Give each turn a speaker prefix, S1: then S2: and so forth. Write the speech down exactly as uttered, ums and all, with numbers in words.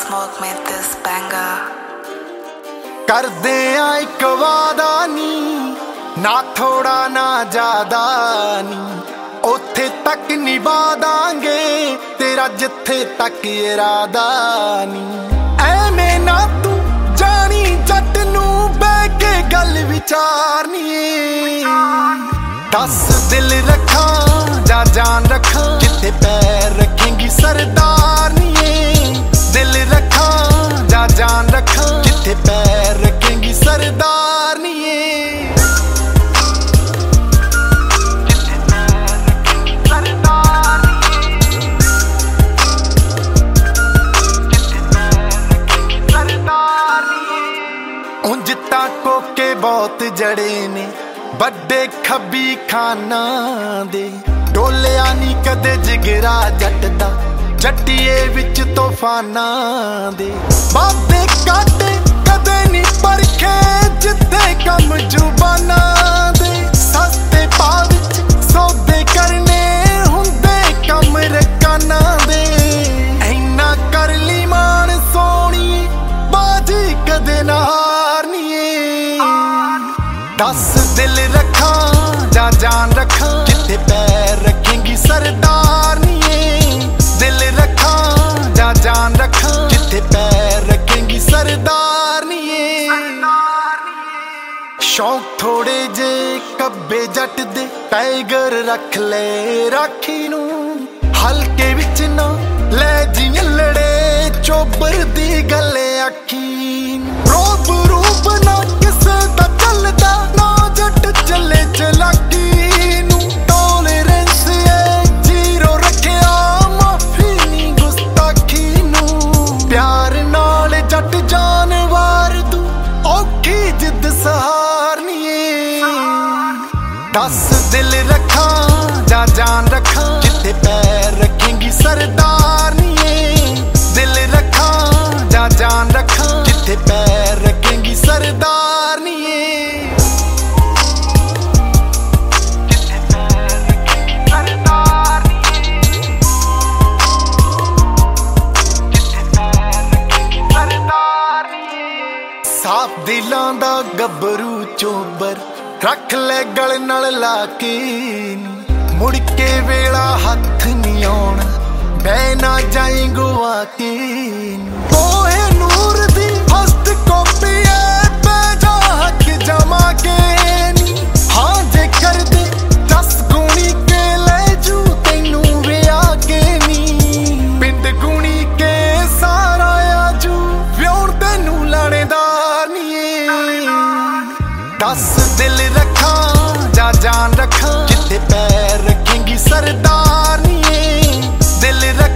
S1: Smoke made this banger.
S2: करदे आ एक वादा नी, ना थोड़ा ना ज्यादा नी, ओथे तक निभा दांगे तेरा जिथे तक इरादा नी। ऐवें ना तू जानी जट नू बह के गल विचारनी, दस दिल रखा जा जान रखा जिथे पैर रखेंगी सरदारनी, दिल रखा जा जान रखा जिथे पैर रखेंगी सरदारनी। उंज ताको के बहुत जड़े ने बड़े खब्बी खाना दे, डोलिया नी कदे जिगरा जट दा जट्टिए विच तूफाना दे। बाबे काटे कदे नी परखे जिथे कम जुबाना दे, सस्ते भाव विच सौदे करने हुंदे कम रकाना दे। ऐना कर ली मान सोनी बाजी कदे ना हारनी, दस दिल रखा जा जान रखा जिथे पैर रखेंगी सरदारनी, दिल रखा जा जान रखा जिथे पैर रखेंगी सरदारनी। शौक थोड़े जे कब्बे जट दे टाइगर रख ले राखी नू, हल्के विच ना ले जियां लड़े चोबर दी गले आखी। रूप रूप ना किसे दा चलदा ना जट चले चलाकी नू, टॉलरेंस है जीरो रखिया माफी नी गुस्ताखी नू। प्यार नाल जट जानवार तू औखी जिद सहारनी, दस दिल रखा जा जान रखा जिथे पैर रखेंगी सरदारनी, दिल रखा जा जान रखा जिथे पैर रखेंगी सरदारनी। साफ दिलां दा गबरू चोबर रख ले गल नाल लाके, मुड़ के वेला हथ नहीं आउणा बह ना जाई गुआ के। ओए नूर दी फस्ट कॉपी है बेजा हक जमा के नी, हाँ जे कर दे दस गुणी के ले जू तैनू विया के नी। पिंड गुणी के सारा आजू व्योण तैनू लाणेदार नी, दस दिल रखा जा जान रखा जिथे पैर रखेंगी सरदारनी, दिल रखा